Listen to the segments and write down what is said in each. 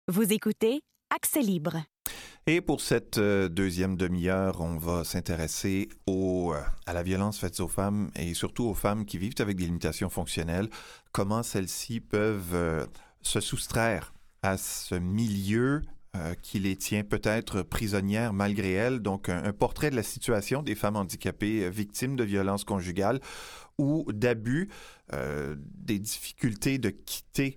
Vous écoutez Accès libre. Et pour cette deuxième demi-heure, on va s'intéresser à la violence faite aux femmes et surtout aux femmes qui vivent avec des limitations fonctionnelles. Comment celles-ci peuvent se soustraire à ce milieu qui les tient peut-être prisonnières malgré elles. Donc, un portrait de la situation des femmes handicapées victimes de violences conjugales ou d'abus, des difficultés de quitter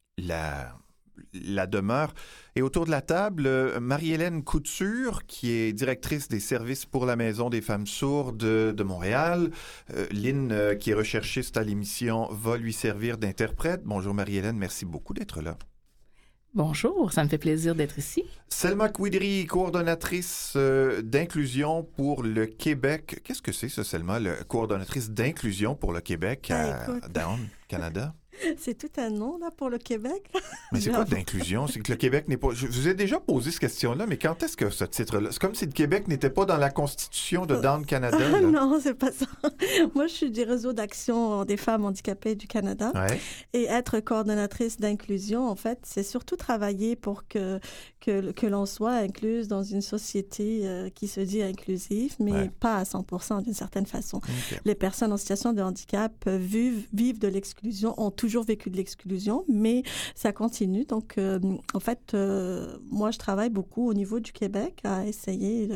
la demeure. Et autour de la table, Marie-Hélène Couture, qui est directrice des services pour la Maison des femmes sourdes de Montréal. Lynn, qui est recherchiste à l'émission, va lui servir d'interprète. Bonjour Marie-Hélène, merci beaucoup d'être là. Bonjour, ça me fait plaisir d'être ici. Selma Quidri, coordonnatrice d'inclusion pour le Québec. Qu'est-ce que c'est ça, Selma, coordonnatrice d'inclusion pour le Québec à Down, Canada? C'est tout un nom, là, pour le Québec. Mais c'est quoi d'inclusion? C'est que le Québec n'est pas... Je vous ai déjà posé cette question-là, mais quand est-ce que ce titre-là... C'est comme si le Québec n'était pas dans la Constitution de Down Canada. Non, c'est pas ça. Moi, je suis du réseau d'action des femmes handicapées du Canada. Ouais. Et être coordonnatrice d'inclusion, en fait, c'est surtout travailler pour que l'on soit incluse dans une société qui se dit inclusive, mais pas à 100% d'une certaine façon. Okay. Les personnes en situation de handicap vivent de l'exclusion, ont toujours vécu de l'exclusion, mais ça continue. Donc, en fait, moi, je travaille beaucoup au niveau du Québec à essayer,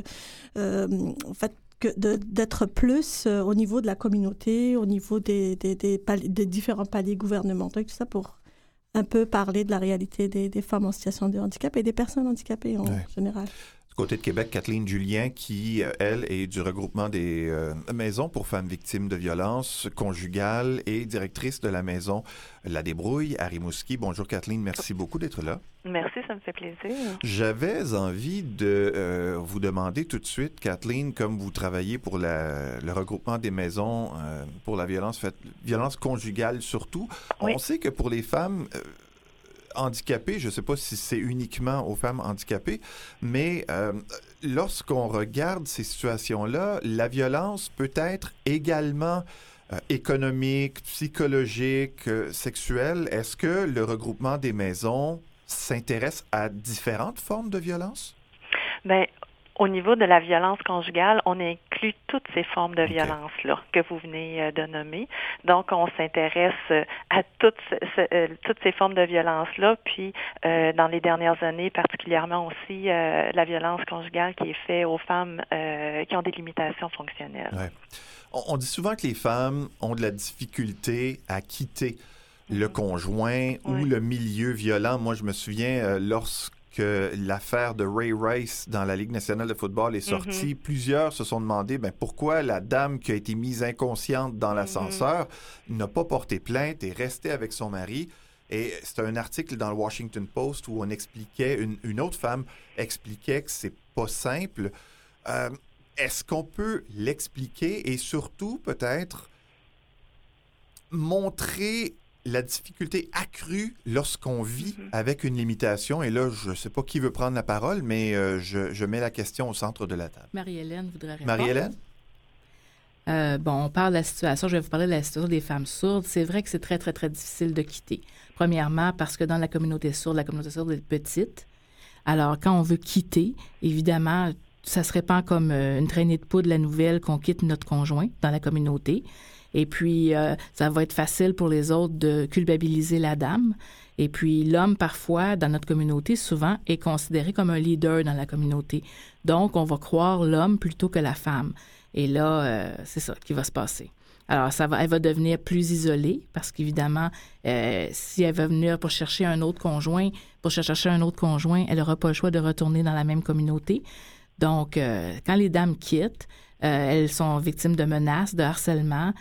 en fait, d'être plus au niveau de la communauté, au niveau des différents paliers gouvernementaux et tout ça pour un peu parler de la réalité des femmes en situation de handicap et des personnes handicapées en général. Du côté de Québec, Kathleen Julien, qui, elle, est du regroupement des maisons pour femmes victimes de violences conjugales et directrice de la maison La Débrouille à Rimouski. Bonjour Kathleen, merci beaucoup d'être là. Merci, ça me fait plaisir. J'avais envie de vous demander tout de suite, Kathleen, comme vous travaillez pour le regroupement des maisons pour la violence conjugale surtout, on sait que pour les femmes... handicapées, je ne sais pas si c'est uniquement aux femmes handicapées, mais lorsqu'on regarde ces situations-là, la violence peut être également économique, psychologique, sexuelle. Est-ce que le regroupement des maisons s'intéresse à différentes formes de violence? Bien, au niveau de la violence conjugale, on inclut toutes ces formes de violence-là que vous venez de nommer. Donc, on s'intéresse à toutes ces formes de violence-là. Puis, dans les dernières années, particulièrement aussi la violence conjugale qui est faite aux femmes qui ont des limitations fonctionnelles. Ouais. On dit souvent que les femmes ont de la difficulté à quitter le conjoint ou le milieu violent. Moi, je me souviens que l'affaire de Ray Rice dans la Ligue nationale de football est sortie, plusieurs se sont demandé pourquoi la dame qui a été mise inconsciente dans l'ascenseur n'a pas porté plainte et resté avec son mari. Et c'est un article dans le Washington Post où on expliquait, une autre femme expliquait que c'est pas simple. Est-ce qu'on peut l'expliquer et surtout peut-être montrer la difficulté accrue lorsqu'on vit avec une limitation. Et là, je ne sais pas qui veut prendre la parole, mais je mets la question au centre de la table. Marie-Hélène voudrait répondre. Marie-Hélène? On parle de la situation. Je vais vous parler de la situation des femmes sourdes. C'est vrai que c'est très, très, très difficile de quitter. Premièrement, parce que dans la communauté sourde est petite. Alors, quand on veut quitter, évidemment, ça ne se répand comme une traînée de poudre la nouvelle qu'on quitte notre conjoint dans la communauté. Et puis, ça va être facile pour les autres de culpabiliser la dame. Et puis, l'homme, parfois, dans notre communauté, souvent, est considéré comme un leader dans la communauté. Donc, on va croire l'homme plutôt que la femme. Et là, c'est ça qui va se passer. Alors, elle va devenir plus isolée parce qu'évidemment, si elle va venir pour chercher un autre conjoint, elle n'aura pas le choix de retourner dans la même communauté. Donc, quand les dames quittent, elles sont victimes de menaces, de harcèlement.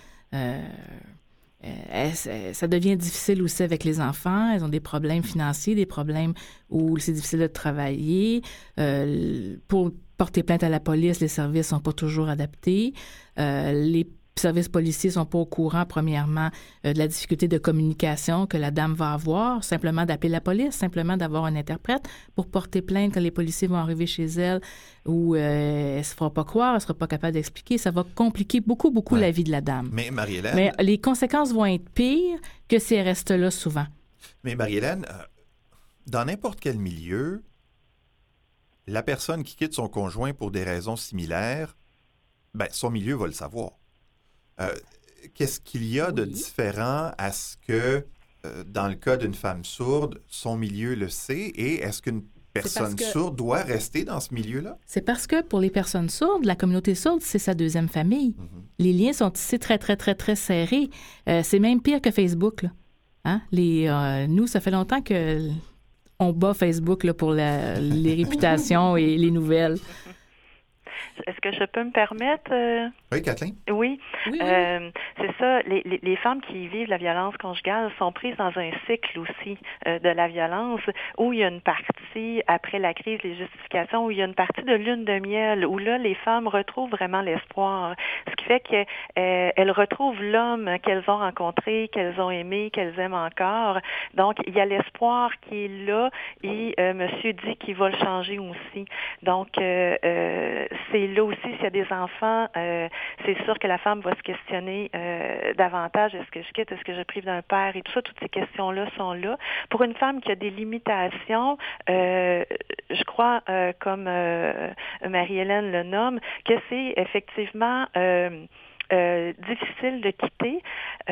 Ça devient difficile aussi avec les enfants. Elles ont des problèmes financiers, des problèmes où c'est difficile de travailler. Pour porter plainte à la police, les services ne sont pas toujours adaptés. Les services policiers ne sont pas au courant, premièrement, de la difficulté de communication que la dame va avoir, simplement d'appeler la police, simplement d'avoir un interprète pour porter plainte quand les policiers vont arriver chez elle où elle ne se fera pas croire, elle ne sera pas capable d'expliquer. Ça va compliquer beaucoup la vie de la dame. Mais Marie-Hélène... Mais les conséquences vont être pires que si elle reste là souvent. Mais Marie-Hélène, dans n'importe quel milieu, la personne qui quitte son conjoint pour des raisons similaires, ben, son milieu va le savoir. Qu'est-ce qu'il y a de différent à ce que, dans le cas d'une femme sourde, son milieu le sait, et est-ce qu'une personne sourde doit rester dans ce milieu-là? C'est parce que pour les personnes sourdes, la communauté sourde, c'est sa deuxième famille. Mm-hmm. Les liens sont ici très, très, très, très serrés. C'est même pire que Facebook, là. Hein? Nous, ça fait longtemps qu'on bat Facebook là, pour les réputations et les nouvelles. Est-ce que je peux me permettre? Oui, Kathleen? Oui. C'est ça. Les femmes qui vivent la violence conjugale sont prises dans un cycle aussi de la violence où il y a une partie, après la crise, les justifications, où il y a une partie de lune de miel, où là, les femmes retrouvent vraiment l'espoir. Ce qui fait qu'elles retrouvent l'homme qu'elles ont rencontré, qu'elles ont aimé, qu'elles aiment encore. Donc, il y a l'espoir qui est là et monsieur dit qu'il va le changer aussi. Donc, c'est là aussi, s'il y a des enfants, c'est sûr que la femme va se questionner davantage. Est-ce que je quitte? Est-ce que je prive d'un père? Et tout ça, toutes ces questions-là sont là. Pour une femme qui a des limitations, je crois, comme Marie-Hélène le nomme, que c'est effectivement difficile de quitter.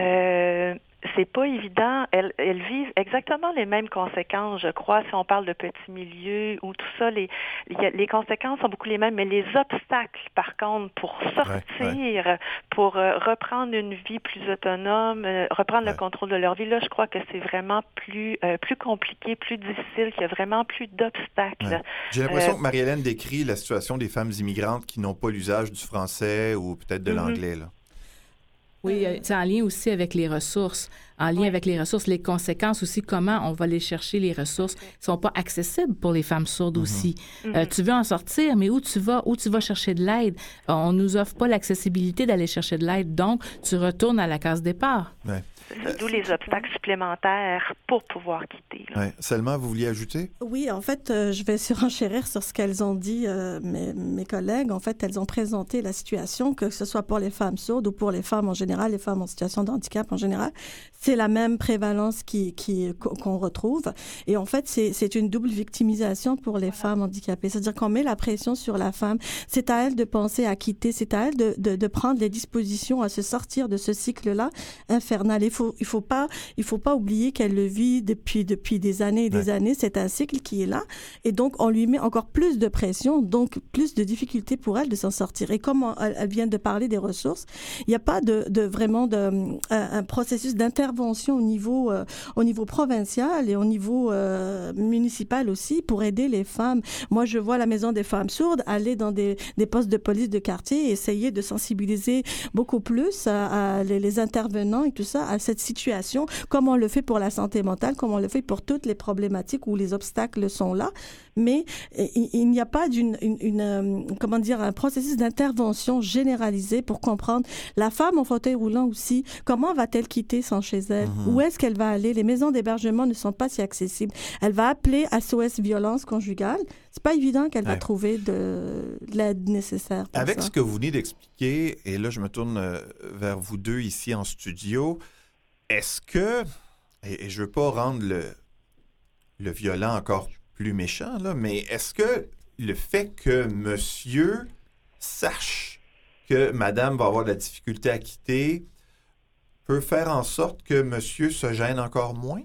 C'est pas évident. Elles vivent exactement les mêmes conséquences, je crois, si on parle de petits milieux ou tout ça. Les conséquences sont beaucoup les mêmes, mais les obstacles, par contre, pour sortir, pour reprendre une vie plus autonome, reprendre le contrôle de leur vie, là, je crois que c'est vraiment plus compliqué, plus difficile, qu'il y a vraiment plus d'obstacles. Ouais. J'ai l'impression que Marie-Hélène décrit la situation des femmes immigrantes qui n'ont pas l'usage du français ou peut-être de l'anglais, là. Oui, c'est en lien aussi avec les ressources. En lien avec les ressources, les conséquences aussi, comment on va aller chercher les ressources ne sont pas accessibles pour les femmes sourdes aussi. Tu veux en sortir, mais où tu vas chercher de l'aide? On nous offre pas l'accessibilité d'aller chercher de l'aide, donc tu retournes à la case départ. Ouais. D'où les obstacles supplémentaires pour pouvoir quitter. Ouais. Selma, vous vouliez ajouter? Oui, en fait, je vais surenchérir sur ce qu'elles ont dit, mes collègues. En fait, elles ont présenté la situation, que ce soit pour les femmes sourdes ou pour les femmes en général, les femmes en situation de handicap en général. C'est la même prévalence qu'on retrouve. Et en fait, c'est une double victimisation pour les femmes handicapées. C'est-à-dire qu'on met la pression sur la femme. C'est à elle de penser à quitter. C'est à elle de prendre les dispositions à se sortir de ce cycle-là infernal. Il faut pas oublier qu'elle le vit depuis des années et des années. C'est un cycle qui est là. Et donc, on lui met encore plus de pression, donc plus de difficultés pour elle de s'en sortir. Et comme elle vient de parler des ressources, il n'y a pas vraiment un processus d'intervention au niveau provincial et au niveau municipal aussi pour aider les femmes. Moi, je vois la Maison des femmes sourdes aller dans des postes de police de quartier et essayer de sensibiliser beaucoup plus les intervenants et tout ça à cette situation, comme on le fait pour la santé mentale, comme on le fait pour toutes les problématiques où les obstacles sont là. Mais il n'y a pas un processus d'intervention généralisé pour comprendre la femme en fauteuil roulant aussi, comment va-t-elle quitter son chez elle? Où est-ce qu'elle va aller? Les maisons d'hébergement ne sont pas si accessibles. Elle va appeler SOS violence conjugale. C'est pas évident qu'elle va trouver de l'aide nécessaire pour Avec ça. ce que vous venez d'expliquer, et là, je me tourne vers vous deux ici en studio, est-ce que, et je veux pas rendre le violent encore plus méchant, là, mais est-ce que le fait que monsieur sache que madame va avoir de la difficulté à quitter peut faire en sorte que monsieur se gêne encore moins?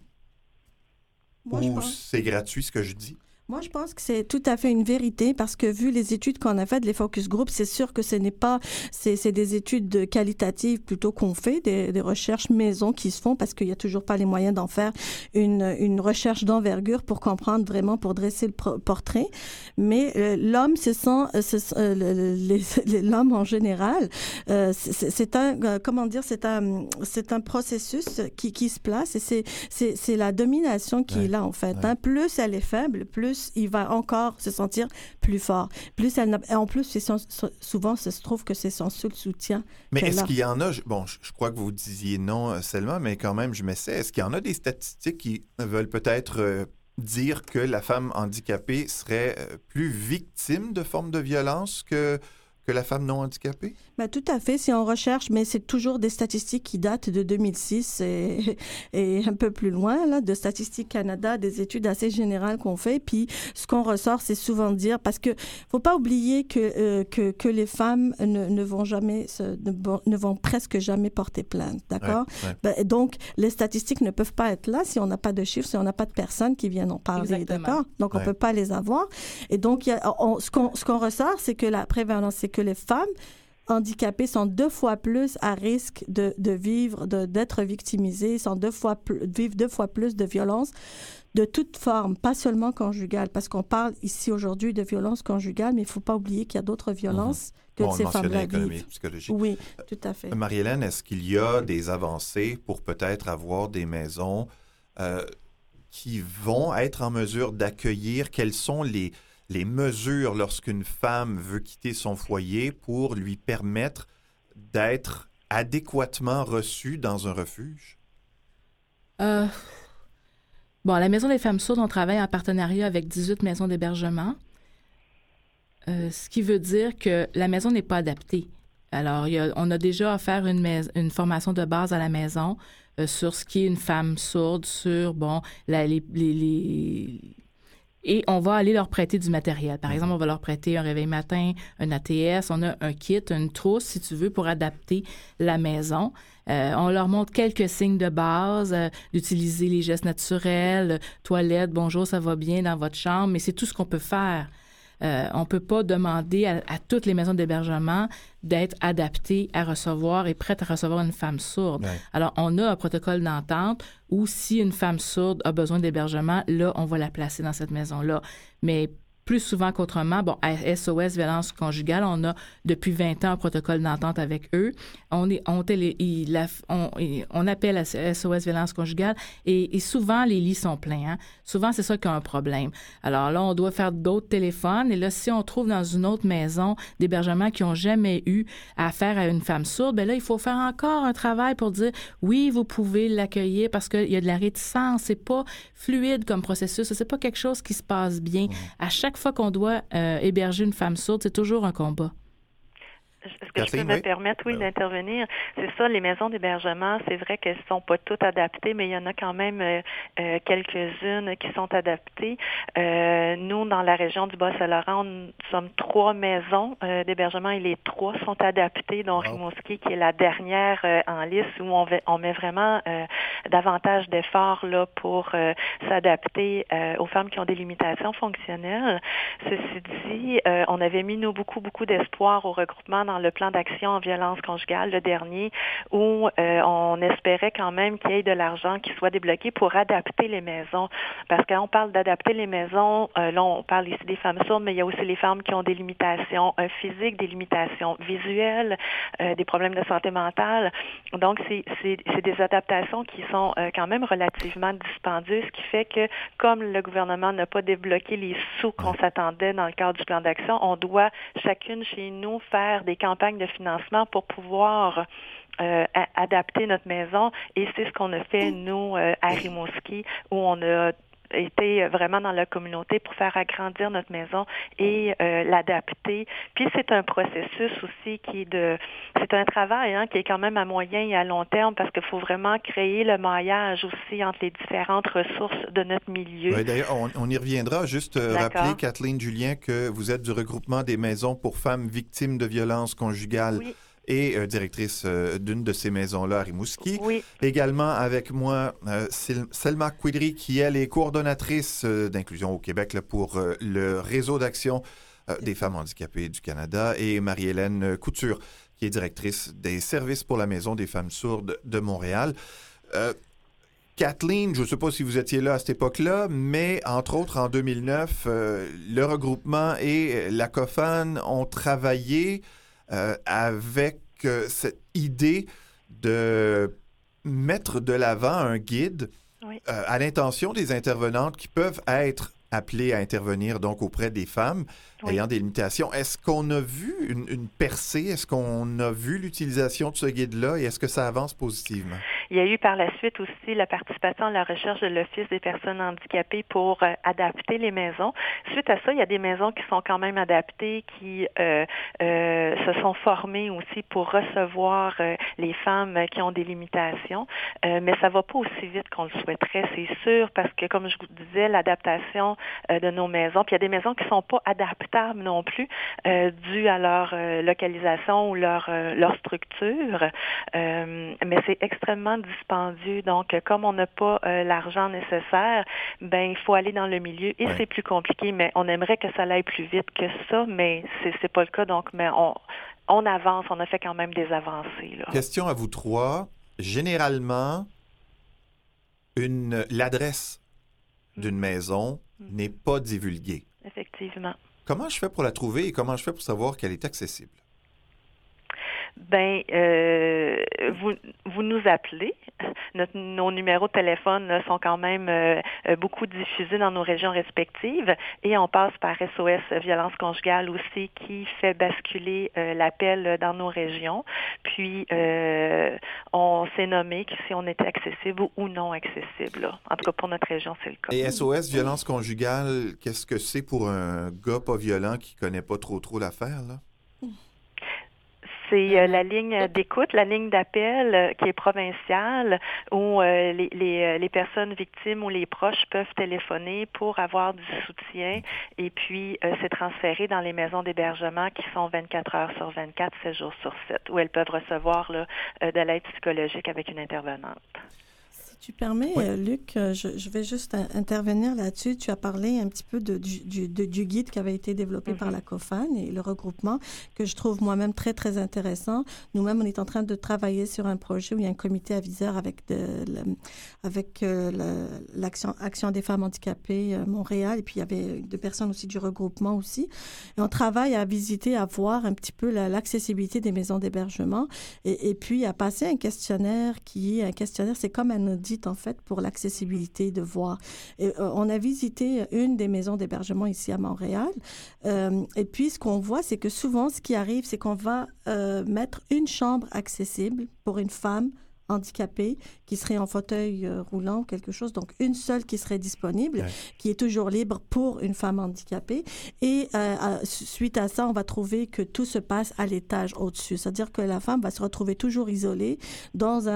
Ou c'est gratuit ce que je dis? Moi, je pense que c'est tout à fait une vérité parce que vu les études qu'on a faites, les focus groups, c'est sûr que ce n'est pas, c'est des études qualitatives plutôt qu'on fait, des recherches maison qui se font parce qu'il n'y a toujours pas les moyens d'en faire une recherche d'envergure pour comprendre vraiment, pour dresser le portrait. Mais l'homme, l'homme en général, c'est un processus qui se place et c'est la domination qui est là en fait. Hein. Plus elle est faible, plus il va encore se sentir plus fort. Plus elle en plus, souvent, ça se trouve que c'est son seul soutien. Mais est-ce qu'il y en a, je crois que vous disiez non seulement, mais quand même, je m'essaie, est-ce qu'il y en a des statistiques qui veulent peut-être dire que la femme handicapée serait plus victime de formes de violence que que la femme non handicapée? Ben, tout à fait, si on recherche, mais c'est toujours des statistiques qui datent de 2006 et un peu plus loin, là, de Statistique Canada, des études assez générales qu'on fait. Puis ce qu'on ressort, c'est souvent dire, parce que faut pas oublier que les femmes ne vont presque jamais porter plainte, d'accord? Ben, donc, les statistiques ne peuvent pas être là si on n'a pas de chiffres, si on n'a pas de personnes qui viennent en parler, Exactement. d'accord? Donc, on peut pas les avoir. Et donc, ce qu'on ressort, c'est que la prévalence, c'est que les femmes handicapés sont 2 fois plus à risque d'être victimisés, vivent 2 fois plus de violences de toute forme, pas seulement conjugales, parce qu'on parle ici aujourd'hui de violences conjugales, mais il ne faut pas oublier qu'il y a d'autres violences que ces femmes-là vivent. Psychologique. Oui, tout à fait. Marie-Hélène, est-ce qu'il y a des avancées pour peut-être avoir des maisons qui vont être en mesure d'accueillir? Quelles sont les mesures lorsqu'une femme veut quitter son foyer pour lui permettre d'être adéquatement reçue dans un refuge? Bon, à la Maison des femmes sourdes, on travaille en partenariat avec 18 maisons d'hébergement, ce qui veut dire que la maison n'est pas adaptée. Alors, on a déjà offert une formation de base à la maison sur ce qui est une femme sourde, sur, bon, et on va aller leur prêter du matériel. Par exemple, on va leur prêter un réveil matin, un ATS, on a un kit, une trousse, si tu veux, pour adapter la maison. On leur montre quelques signes de base, d'utiliser les gestes naturels, toilette, bonjour, ça va bien dans votre chambre, mais c'est tout ce qu'on peut faire. On ne peut pas demander à toutes les maisons d'hébergement d'être adaptées à recevoir et prêtes à recevoir une femme sourde. Ouais. Alors, on a un protocole d'entente où si une femme sourde a besoin d'hébergement, là, on va la placer dans cette maison-là. Mais plus souvent qu'autrement, bon, à SOS Violence Conjugale, on a depuis 20 ans un protocole d'entente avec eux. On appelle à SOS Violence Conjugale et souvent, les lits sont pleins. Hein? Souvent, c'est ça qui a un problème. Alors là, on doit faire d'autres téléphones et là, si on trouve dans une autre maison d'hébergement qui n'ont jamais eu affaire à une femme sourde, bien là, il faut faire encore un travail pour dire oui, vous pouvez l'accueillir parce qu'il y a de la réticence. C'est pas fluide comme processus. C'est pas quelque chose qui se passe bien. À chaque fois qu'on doit héberger une femme sourde, c'est toujours un combat. Est-ce que je peux me permettre, d'intervenir? C'est ça, les maisons d'hébergement, c'est vrai qu'elles ne sont pas toutes adaptées, mais il y en a quand même quelques-unes qui sont adaptées. Nous, dans la région du Bas-Saint-Laurent, nous sommes 3 maisons d'hébergement et les 3 sont adaptées, dont Rimouski, qui est la dernière en liste, où on met vraiment davantage d'efforts là, pour s'adapter aux femmes qui ont des limitations fonctionnelles. Ceci dit, on avait mis, nous, beaucoup d'espoir au regroupement dans le plan d'action en violence conjugale, le dernier, où on espérait quand même qu'il y ait de l'argent qui soit débloqué pour adapter les maisons. Parce que quand on parle d'adapter les maisons, là, on parle ici des femmes sourdes, mais il y a aussi les femmes qui ont des limitations physiques, des limitations visuelles, des problèmes de santé mentale. Donc, c'est des adaptations qui sont quand même relativement dispendieuses, ce qui fait que, comme le gouvernement n'a pas débloqué les sous qu'on s'attendait dans le cadre du plan d'action, on doit chacune chez nous faire des campagnes de financement pour pouvoir adapter notre maison. Et c'est ce qu'on a fait, nous, à Rimouski, où on a été vraiment dans la communauté pour faire agrandir notre maison et l'adapter. Puis c'est un processus aussi c'est un travail qui est quand même à moyen et à long terme parce qu'il faut vraiment créer le maillage aussi entre les différentes ressources de notre milieu. Oui, d'ailleurs, on y reviendra. Juste rappeler, Kathleen Julien, que vous êtes du regroupement des maisons pour femmes victimes de violences conjugales. Oui. Et directrice d'une de ces maisons-là à Rimouski. Oui. Également avec moi, Selma Quidri, qui elle est coordonnatrice d'inclusion au Québec là, pour le réseau d'action des femmes handicapées du Canada, et Marie-Hélène Couture, qui est directrice des services pour la Maison des femmes sourdes de Montréal. Kathleen, je ne sais pas si vous étiez là à cette époque-là, mais entre autres, en 2009, le regroupement et la COFAN ont travaillé avec cette idée de mettre de l'avant un guide à l'intention des intervenantes qui peuvent être appelées à intervenir donc auprès des femmes ayant des limitations. Est-ce qu'on a vu une percée? Est-ce qu'on a vu l'utilisation de ce guide-là et est-ce que ça avance positivement? Il y a eu par la suite aussi la participation à la recherche de l'Office des personnes handicapées pour adapter les maisons. Suite à ça, il y a des maisons qui sont quand même adaptées, qui se sont formées aussi pour recevoir les femmes qui ont des limitations, mais ça va pas aussi vite qu'on le souhaiterait, c'est sûr, parce que comme je vous disais, l'adaptation de nos maisons, puis il y a des maisons qui sont pas adaptables non plus, dû à leur localisation ou leur structure, mais c'est extrêmement dispendieux. Donc, comme on n'a pas l'argent nécessaire, ben il faut aller dans le milieu et c'est plus compliqué. Mais on aimerait que ça aille plus vite que ça, mais c'est pas le cas. Donc, mais on avance, on a fait quand même des avancées. Là. Question à vous trois. Généralement, l'adresse d'une maison n'est pas divulguée. Effectivement. Comment je fais pour la trouver et comment je fais pour savoir qu'elle est accessible? Ben, vous nous appelez. Nos numéros de téléphone là, sont quand même beaucoup diffusés dans nos régions respectives et on passe par SOS Violence conjugale aussi qui fait basculer l'appel dans nos régions. Puis, on s'est nommé que si on était accessible ou non accessible. Là. En tout cas, pour notre région, c'est le cas. Et SOS Violence conjugale, qu'est-ce que c'est pour un gars pas violent qui connaît pas trop l'affaire, là? C'est la ligne d'écoute, la ligne d'appel qui est provinciale où les personnes victimes ou les proches peuvent téléphoner pour avoir du soutien et puis c'est transféré dans les maisons d'hébergement qui sont 24 heures sur 24, 7 jours sur 7, où elles peuvent recevoir là, de l'aide psychologique avec une intervenante. Si tu permets, Luc, je vais juste intervenir là-dessus. Tu as parlé un petit peu du guide qui avait été développé par la COFAN et le regroupement, que je trouve moi-même très, très intéressant. Nous-mêmes, on est en train de travailler sur un projet où il y a un comité aviseur avec l'Action des femmes handicapées Montréal, et puis il y avait des personnes aussi du regroupement aussi. Et on travaille à visiter, à voir un petit peu l'accessibilité des maisons d'hébergement et puis à passer un questionnaire c'est comme un audit en fait pour l'accessibilité de voir. Et, on a visité une des maisons d'hébergement ici à Montréal et puis ce qu'on voit, c'est que souvent ce qui arrive, c'est qu'on va mettre une chambre accessible pour une femme handicapée qui serait en fauteuil roulant ou quelque chose, donc une seule qui serait disponible, qui est toujours libre pour une femme handicapée. Et suite à ça, on va trouver que tout se passe à l'étage au-dessus, c'est-à-dire que la femme va se retrouver toujours isolée sur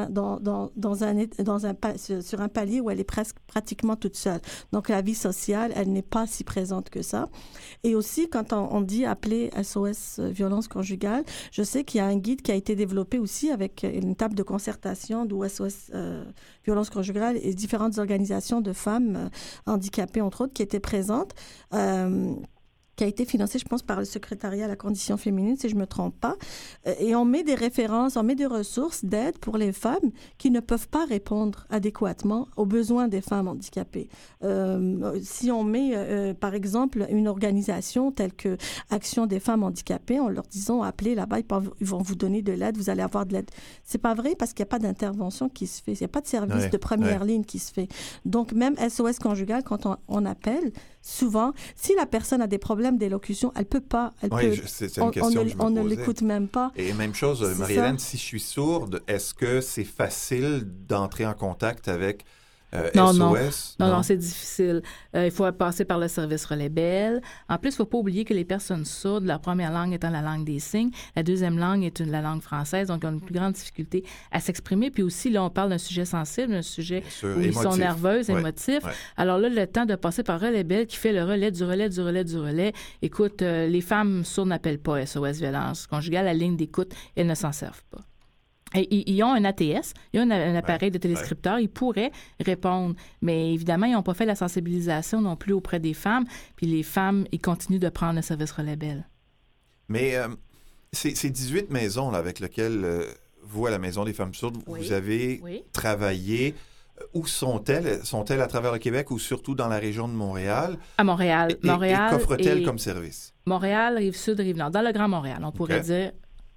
un palier où elle est pratiquement toute seule. Donc la vie sociale, elle n'est pas si présente que ça. Et aussi, quand on dit appeler SOS violence conjugale, je sais qu'il y a un guide qui a été développé aussi avec une table de concertation d'où SOS Violence conjugale et différentes organisations de femmes handicapées, entre autres, qui étaient présentes, qui a été financé, je pense, par le secrétariat à la condition féminine, si je ne me trompe pas. Et on met des références, on met des ressources d'aide pour les femmes qui ne peuvent pas répondre adéquatement aux besoins des femmes handicapées. Si on met, par exemple, une organisation telle que Action des femmes handicapées, en leur disant, appelez là-bas, ils vont vous donner de l'aide, vous allez avoir de l'aide. C'est pas vrai parce qu'il n'y a pas d'intervention qui se fait. Il n'y a pas de service de première ligne qui se fait. Donc, même SOS conjugale, quand on appelle, souvent, si la personne a des problèmes d'élocution, elle peut pas. C'est une question que je me on ne posais. l'écoute même pas. Et même chose, Marie-Hélène, si je suis sourde, est-ce que c'est facile d'entrer en contact avec SOS? Non, c'est difficile. Il faut passer par le service Relais Bell. En plus, il ne faut pas oublier que les personnes sourdes, la première langue étant la langue des signes, la deuxième langue est la langue française, donc ils ont une plus grande difficulté à s'exprimer. Puis aussi, là, on parle d'un sujet sensible, un sujet où ils sont nerveuses, émotifs. Ouais. Alors là, le temps de passer par Relais Bell qui fait le relais du relais. Écoute, les femmes sourdes n'appellent pas SOS Violence conjugale, la ligne d'écoute, elles ne s'en servent pas. Et ils ont un ATS, ils ont un appareil de téléscripteur, ils pourraient répondre, mais évidemment, ils n'ont pas fait la sensibilisation non plus auprès des femmes, puis les femmes, ils continuent de prendre le service Relais Bell. Mais ces 18 maisons là, avec lesquelles vous, à la Maison des femmes sourdes, vous avez travaillé, où sont-elles? Sont-elles à travers le Québec ou surtout dans la région de Montréal? À Montréal. Et qu'offrent-elles comme service? Montréal, Rive-Sud, Rive-Nord. Dans le Grand Montréal, on pourrait dire...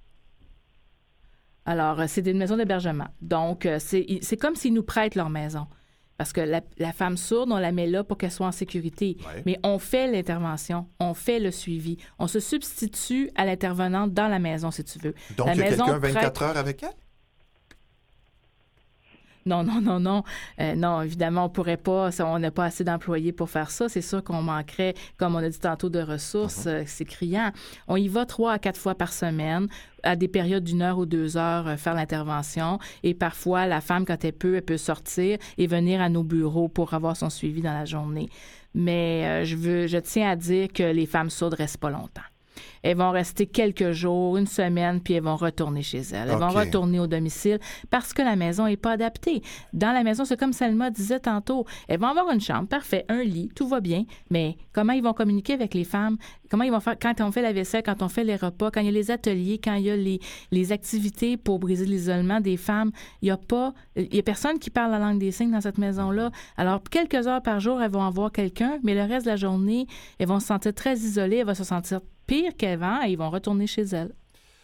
Alors, c'est des maisons d'hébergement. Donc, c'est comme s'ils nous prêtent leur maison. Parce que la femme sourde, on la met là pour qu'elle soit en sécurité. Ouais. Mais on fait l'intervention, on fait le suivi. On se substitue à l'intervenante dans la maison, si tu veux. Donc, il y a quelqu'un 24 heures avec elle? Non. Non, évidemment, on pourrait pas, on n'a pas assez d'employés pour faire ça. C'est sûr qu'on manquerait, comme on a dit tantôt, de ressources. C'est criant. On y va 3 à 4 fois par semaine, à des périodes d'1 heure ou 2 heures, faire l'intervention. Et parfois, la femme, quand elle peut sortir et venir à nos bureaux pour avoir son suivi dans la journée. Mais je tiens à dire que les femmes sourdes restent pas longtemps. Elles vont rester quelques jours, 1 semaine, puis elles vont retourner chez elles. Elles vont retourner au domicile parce que la maison n'est pas adaptée. Dans la maison, c'est comme Selma disait tantôt, elles vont avoir une chambre, parfait, un lit, tout va bien, mais comment ils vont communiquer avec les femmes? Comment ils vont faire quand on fait la vaisselle, quand on fait les repas, quand il y a les ateliers, quand il y a les activités pour briser l'isolement des femmes? Il y a personne qui parle la langue des signes dans cette maison-là. Alors, quelques heures par jour, elles vont avoir quelqu'un, mais le reste de la journée, elles vont se sentir très isolées, elles vont se sentir pire qu'avant et ils vont retourner chez elles.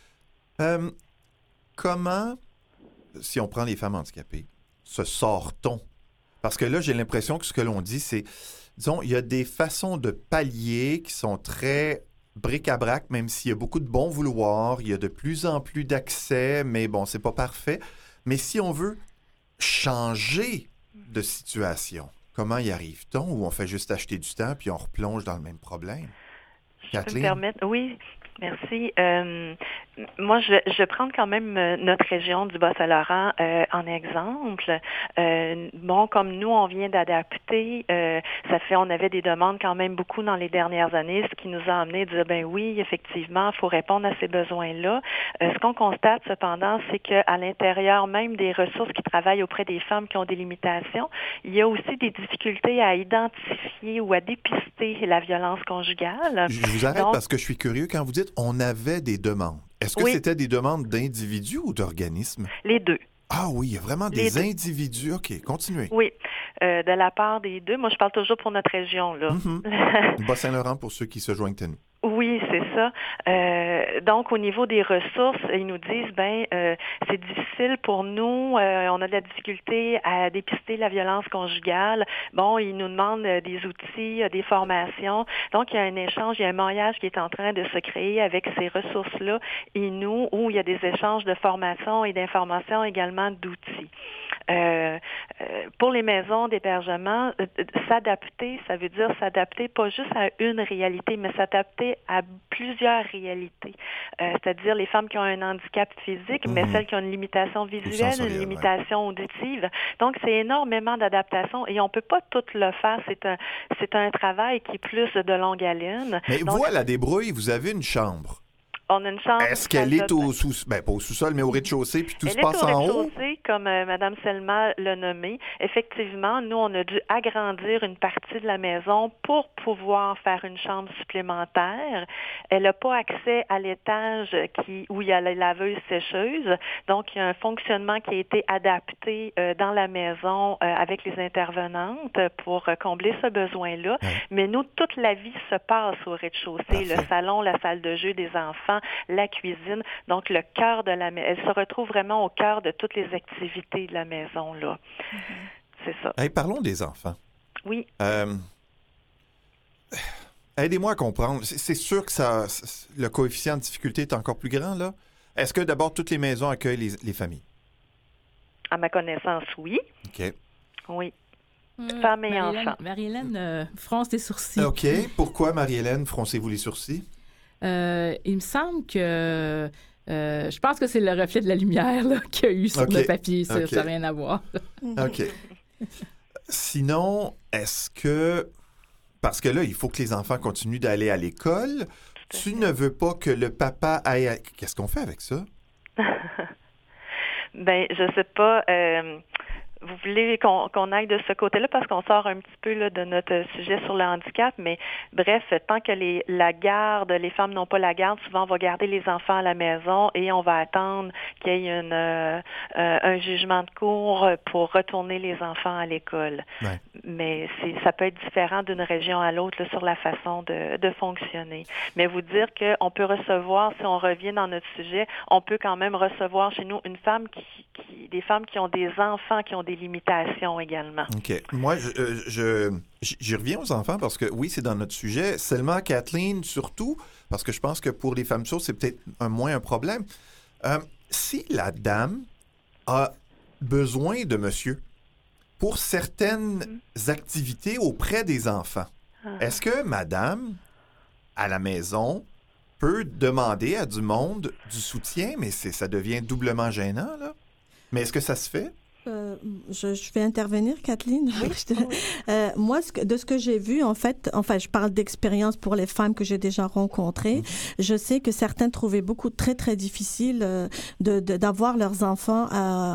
Comment, si on prend les femmes handicapées, se sort-on? Parce que là, j'ai l'impression que ce que l'on dit, c'est, disons, il y a des façons de pallier qui sont très bric-à-brac, même s'il y a beaucoup de bon vouloir, il y a de plus en plus d'accès, mais bon, c'est pas parfait. Mais si on veut changer de situation, comment y arrive-t-on? Ou on fait juste acheter du temps puis on replonge dans le même problème? Je peux me permettre? Oui, merci. Moi, je vais prendre quand même notre région du Bas-Saint-Laurent en exemple. Bon, comme nous, on vient d'adapter, on avait des demandes quand même beaucoup dans les dernières années, ce qui nous a amené à dire, ben oui, effectivement, il faut répondre à ces besoins-là. Ce qu'on constate, cependant, c'est qu'à l'intérieur même des ressources qui travaillent auprès des femmes qui ont des limitations, il y a aussi des difficultés à identifier ou à dépister la violence conjugale. Je vous arrête parce que je suis curieux quand vous dites « on avait des demandes ». Est-ce que c'était des demandes d'individus ou d'organismes? Les deux. Ah oui, il y a vraiment des individus. OK, continuez. Oui, de la part des deux. Moi, je parle toujours pour notre région, là. Bas-Saint-Laurent pour ceux qui se joignent à nous. Oui, c'est ça. Donc, au niveau des ressources, ils nous disent, c'est difficile pour nous, on a de la difficulté à dépister la violence conjugale. Bon, ils nous demandent des outils, des formations. Donc, il y a un échange, il y a un maillage qui est en train de se créer avec ces ressources-là et nous, où il y a des échanges de formation et d'informations, également d'outils. Pour les maisons d'hébergement, s'adapter, ça veut dire s'adapter pas juste à une réalité, mais s'adapter à plusieurs réalités. C'est-à-dire les femmes qui ont un handicap physique, mais celles qui ont une limitation visuelle, une limitation auditive. Donc, c'est énormément d'adaptation et on ne peut pas tout le faire. C'est un travail qui est plus de longue haleine. Mais vous, à la débrouille, vous avez une chambre. On a une chambre. Est-ce qu'elle est au pas au sous-sol, mais au rez-de-chaussée, puis tout se passe en haut? Elle est au rez-de-chaussée, comme Mme Selma l'a nommé. Effectivement, nous, on a dû agrandir une partie de la maison pour pouvoir faire une chambre supplémentaire. Elle n'a pas accès à l'étage où il y a la laveuse-sécheuse. Donc, il y a un fonctionnement qui a été adapté dans la maison avec les intervenantes pour combler ce besoin-là. Ouais. Mais nous, toute la vie se passe au rez-de-chaussée. Parfait. Le salon, la salle de jeu des enfants, la cuisine, donc le cœur de la maison. Elle se retrouve vraiment au cœur de toutes les activités de la maison, là. C'est ça. Hey, parlons des enfants. Oui. Aidez-moi à comprendre. C'est sûr que le coefficient de difficulté est encore plus grand, là? Est-ce que d'abord toutes les maisons accueillent les familles? À ma connaissance, oui. OK. Oui. Femmes et enfants. Marie-Hélène fronce des sourcils. OK. Pourquoi, Marie-Hélène, froncez-vous les sourcils? Il me semble que je pense que c'est le reflet de la lumière là, qu'il y a eu sur le papier. Ça n'a rien à voir. OK. Sinon, est-ce que... Parce que là, il faut que les enfants continuent d'aller à l'école. Tu ne veux pas que le papa aille... Qu'est-ce qu'on fait avec ça? Je sais pas... Vous voulez qu'on aille de ce côté-là parce qu'on sort un petit peu là, de notre sujet sur le handicap, mais bref, tant que la garde, les femmes n'ont pas la garde, souvent on va garder les enfants à la maison et on va attendre qu'il y ait un jugement de cour pour retourner les enfants à l'école. Ouais. Mais ça peut être différent d'une région à l'autre là, sur la façon de fonctionner. Mais vous dire qu'on peut recevoir, si on revient dans notre sujet, on peut quand même recevoir chez nous des femmes qui ont des enfants qui ont des limitations également. OK. Moi, j'y reviens aux enfants parce que, oui, c'est dans notre sujet. Selma, Kathleen, surtout, parce que je pense que pour les femmes sourdes, c'est peut-être moins un problème. Si la dame a besoins de monsieur pour certaines activités auprès des enfants. Est-ce que madame, à la maison, peut demander à du monde du soutien, mais ça devient doublement gênant, là? Mais est-ce que ça se fait? Je vais intervenir, Kathleen. Oui. Moi, de ce que j'ai vu, en fait, je parle d'expérience pour les femmes que j'ai déjà rencontrées. Je sais que certaines trouvaient très, très difficile d'avoir leurs enfants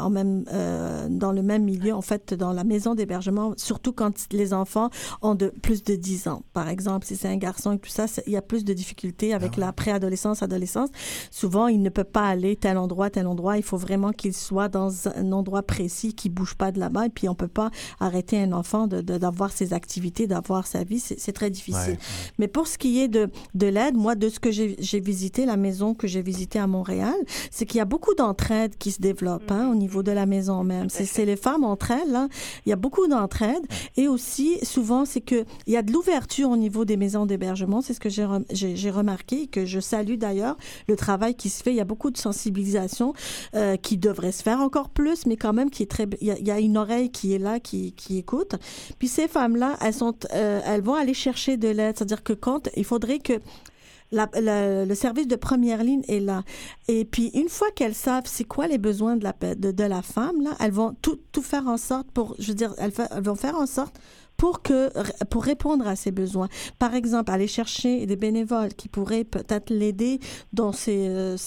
dans le même milieu, en fait, dans la maison d'hébergement, surtout quand les enfants ont plus de 10 ans. Par exemple, si c'est un garçon et tout ça, il y a plus de difficultés avec la préadolescence, adolescence. Souvent, il ne peut pas aller tel endroit. Il faut vraiment qu'il soit dans un endroit précis, qui ne bouge pas de là-bas, et puis on ne peut pas arrêter un enfant d'avoir ses activités, d'avoir sa vie. C'est très difficile. Ouais. Mais pour ce qui est de l'aide, moi, de ce que j'ai visité, la maison que j'ai visitée à Montréal, c'est qu'il y a beaucoup d'entraide qui se développent au niveau de la maison même. C'est les femmes entre elles. Là. Il y a beaucoup d'entraide. Et aussi, souvent, c'est qu'il y a de l'ouverture au niveau des maisons d'hébergement. C'est ce que j'ai remarqué et que je salue d'ailleurs, le travail qui se fait. Il y a beaucoup de sensibilisation qui devrait se faire encore plus, mais quand même qui est il y a une oreille qui est là, qui écoute. Puis ces femmes-là, elles vont aller chercher de l'aide. C'est-à-dire que il faudrait que le service de première ligne est là. Et puis, une fois qu'elles savent c'est quoi les besoins de la femme, là, elles vont tout faire en sorte elles vont faire en sorte pour répondre à ses besoins. Par exemple, aller chercher des bénévoles qui pourraient peut-être l'aider dans ses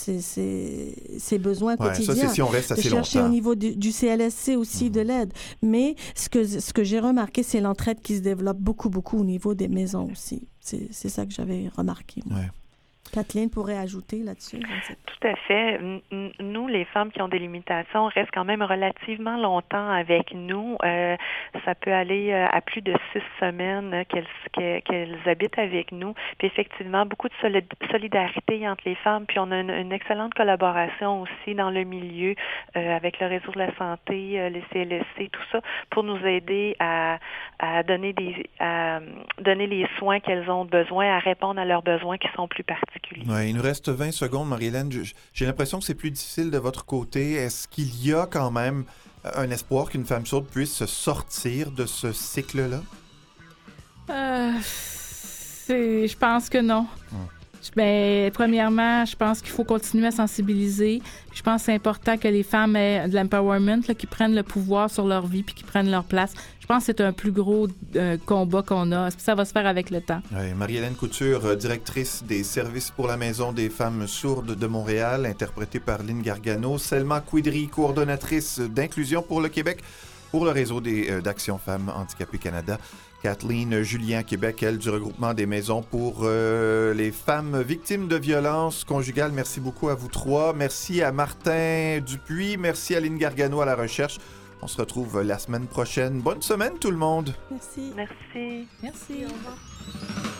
besoins quotidiens. Ça, c'est si on reste assez longtemps. Chercher au niveau du CLSC aussi de l'aide. Mais ce que j'ai remarqué, c'est l'entraide qui se développe beaucoup, beaucoup au niveau des maisons aussi. C'est ça que j'avais remarqué. Ouais. Kathleen pourrait ajouter là-dessus. Tout à fait. Nous, les femmes qui ont des limitations, restent quand même relativement longtemps avec nous. Ça peut aller à plus de 6 semaines qu'elles habitent avec nous. Puis effectivement, beaucoup de solidarité entre les femmes. Puis on a une excellente collaboration aussi dans le milieu avec le réseau de la santé, les CLSC, tout ça, pour nous aider à donner les soins qu'elles ont besoin, à répondre à leurs besoins qui sont plus particuliers. Ouais, il nous reste 20 secondes, Marie-Hélène. J'ai l'impression que c'est plus difficile de votre côté. Est-ce qu'il y a quand même un espoir qu'une femme sourde puisse se sortir de ce cycle-là? Je pense que non. Ben, premièrement, je pense qu'il faut continuer à sensibiliser. Je pense que c'est important que les femmes aient de l'empowerment, qui prennent le pouvoir sur leur vie puis qui prennent leur place. Je pense que c'est un plus gros combat qu'on a. Ça va se faire avec le temps. Oui, Marie-Hélène Couture, directrice des services pour la Maison des femmes sourdes de Montréal, interprétée par Lynn Gargano. Selma Quidry, coordonnatrice d'inclusion pour le Québec, pour le réseau d'Action Femmes Handicapées Canada. Kathleen Julien, Québec, elle, du regroupement des maisons pour les femmes victimes de violences conjugales. Merci beaucoup à vous trois. Merci à Martin Dupuis. Merci à Lynn Gargano à la recherche. On se retrouve la semaine prochaine. Bonne semaine tout le monde. Merci. Merci. Merci. Au revoir.